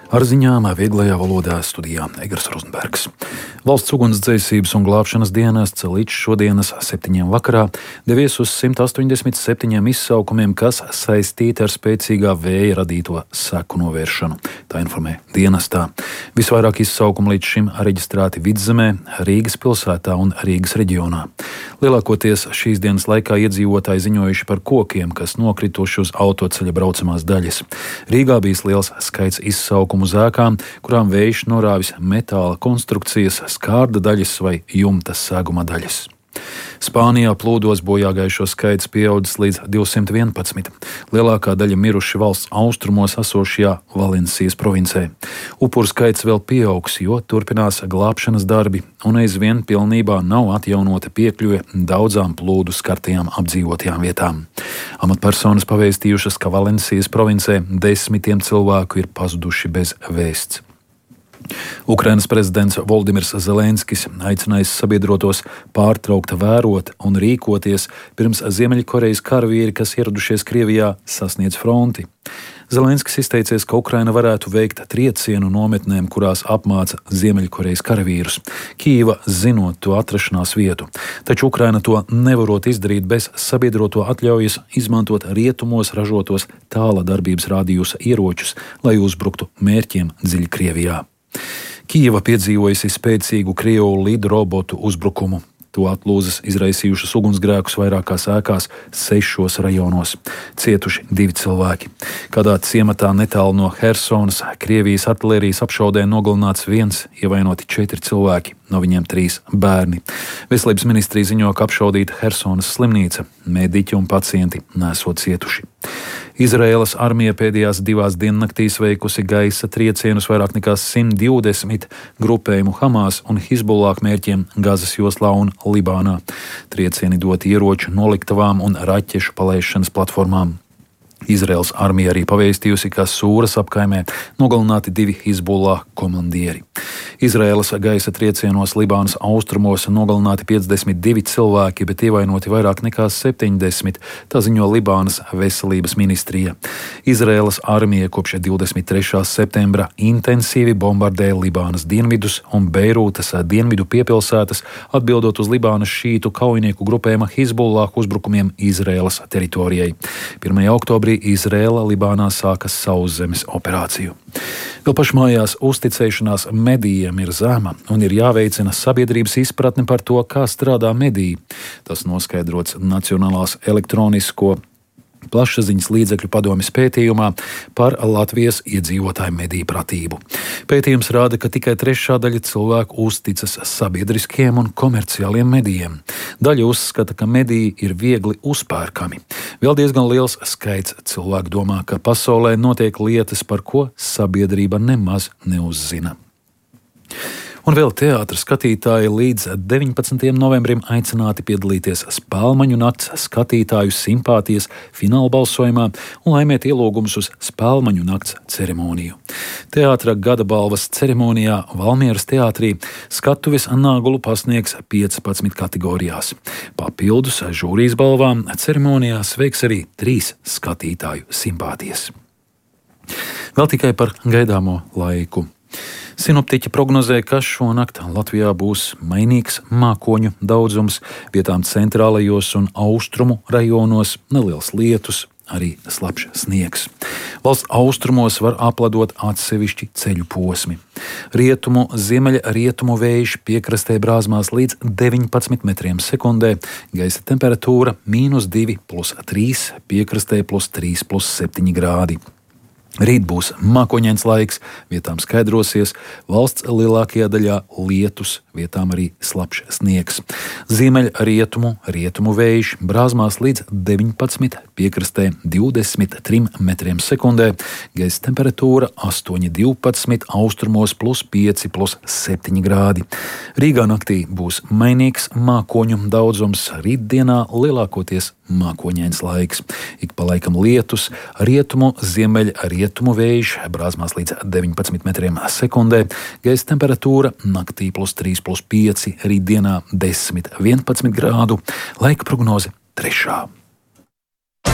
Ar ziņām vieglajā valodā studijā Egars Rozenbergs. Valsts ugunsdzēsības un glābšanas dienests līdz šodienas 7 vakarā devies uz 187 izsaukumiem, kas saistīti ar spēcīgā vēja radīto seku novēršanu. Tā informē dienestā. Visvairāk izsaukumu līdz šim reģistrēti Vidzemē, Rīgas pilsētā un Rīgas reģionā. Lielākoties šīs dienas laikā iedzīvotāji ziņojuši par kokiem, kas nokrituši uz autoceļa braucamās daļas. Rīgā bijis liels skaits izsaukumu uz ēkām, kurām vējš norāvis metāla konstrukcijas, skārda daļas vai jumta seguma daļas. Spānijā plūdos bojāgājušo skaits pieaudzis līdz 211. Lielākā daļa miruši valsts austrumos esošajā Valencijas provincē. Upuru skaits vēl pieaugs, jo turpinās glābšanas darbi un aizvien pilnībā nav atjaunota piekļuve daudzām plūdu skartajām apdzīvotajām vietām. Amatpersonas pavēstījušas, ka Valencijas provincē 10 cilvēku ir pazuduši bez vēsts. Ukrainas prezidents Voldimirs Zelenskis aicinājis sabiedrotos pārtraukt vērot un rīkoties, pirms Ziemeļkorejas karavīri, kas ieradušies Krievijā, sasniedz fronti. Zelenskis izteicies, ka Ukraina varētu veikt triecienu nometnēm, kurās apmāca Ziemeļkorejas karavīrus, Kijeva zinot to atrašanās vietu. Taču Ukraina to nevarot izdarīt bez sabiedroto atļaujas izmantot rietumos ražotos tāla darbības rādījusa ieročus, lai uzbruktu mērķiem dziļi Krievijā. Kijeva piedzīvojusi spēcīgu Krievu lidu robotu uzbrukumu. To atlūzas izraisījušas ugunsgrēkus vairākās ēkās 6 rajonos. Cietuši 2 cilvēki. Kādā ciematā netālu no Hersonas Krievijas artilērijas apšaudē nogalināts 1, ievainoti 4 cilvēki, no viņiem 3 bērni. Veselības ministrija ziņo, ka apšaudīta Hersonas slimnīca, mediķi un pacienti nesot cietuši. Izraēlas armija pēdējās 2 diennaktīs veikusi gaisa triecienus vairāk nekā 120 grupējumu Hamas un Hizbullah mērķiem Gazas joslā un Libānā. Triecieni doti ieroču noliktavām un raķešu palaišanas platformām. Izraēlas armija arī pavēstījusi, ka Sūras apkaimē nogalināti 2 Hizbullah komandieri. Izraēlas gaisa triecienos Libānas austrumos nogalināti 52 cilvēki, bet ievainoti vairāk nekā 70, tā ziņo Libānas veselības ministrija. Izraēlas armija kopš 23. septembra intensīvi bombardē Libānas dienvidus un Beirūtas dienvidu piepilsētas, atbildot uz Libānas šītu kaujinieku grupējuma Hizbullah uzbrukumiem Izraēlas teritorijai. 1. oktobrī Izraēla Libānā sāka sauszemes operāciju. Vēl pašmājās uzticēšanās medijiem ir zema un ir jāveicina sabiedrības izpratne par to, kā strādā mediji. Tas noskaidrots Nacionālās elektronisko plašsaziņas līdzekļu padomes pētījumā par Latvijas iedzīvotāju mediju pratību. Pētījums rāda, ka tikai 1/3 cilvēku uzticas sabiedriskiem un komerciāliem medijiem. Daļa uzskata, ka mediji ir viegli uzpērkami. Vēl diezgan liels skaits cilvēku domā, ka pasaulē notiek lietas, par ko sabiedrība nemaz neuzzina. Un vēl teātra skatītāji līdz 19. novembrim aicināti piedalīties Spēlmaņu nakts skatītāju simpātijas fināla balsojumā un laimēt ielūgumus uz Spēlmaņu nakts ceremoniju. Teātra gada balvas ceremonijā Valmieras teātrī skatuves nāgulu pasniegs 15 kategorijās. Papildus žūrijas balvām ceremonijā sveiks arī 3 skatītāju simpātijas. Vēl tikai par gaidāmo laiku. Sinoptiķi prognozē, ka šonakt Latvijā būs mainīgs mākoņu daudzums, vietām centrālajos un austrumu rajonos neliels lietus, arī slapjš sniegs. Valsts austrumos var apledot atsevišķi ceļu posmi. Rietumu, ziemeļrietumu vējš piekrastē brāzmās līdz 19 metriem sekundē, gaisa temperatūra -2 + 3, piekrastē +3 + 7 grādi. Rīt būs mākoņains laiks, vietām skaidrosies, valsts lielākajā daļā lietus, vietām arī slapjš sniegs. Ziemeļrietumu, rietumu vējš brāzmās līdz 19, piekrastē 23 metriem sekundē, gaisa temperatūra 8,12, austrumos +5 + 7 grādi. Rīgā naktī būs mainīgs mākoņu daudzums, rītdienā lielākoties mākoņains laiks. Ik pa laikam lietus, rietumu, ziemeļrietumu vējš brāzmās līdz 19 metriem sekundē, gaisa temperatūra naktī +3 + 5, rītdienā 10-11 grādu, laika prognoze 3.